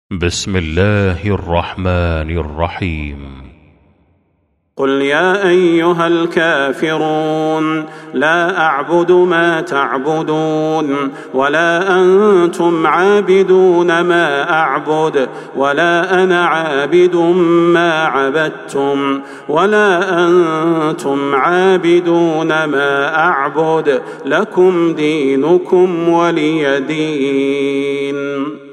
بسم الله الرحمن الرحيم. قل يا أيها الكافرون لا أعبد ما تعبدون ولا أنتم عابدون ما أعبد ولا أنا عابد ما عبدتم ولا أنتم عابدون ما أعبد لكم دينكم ولي دين.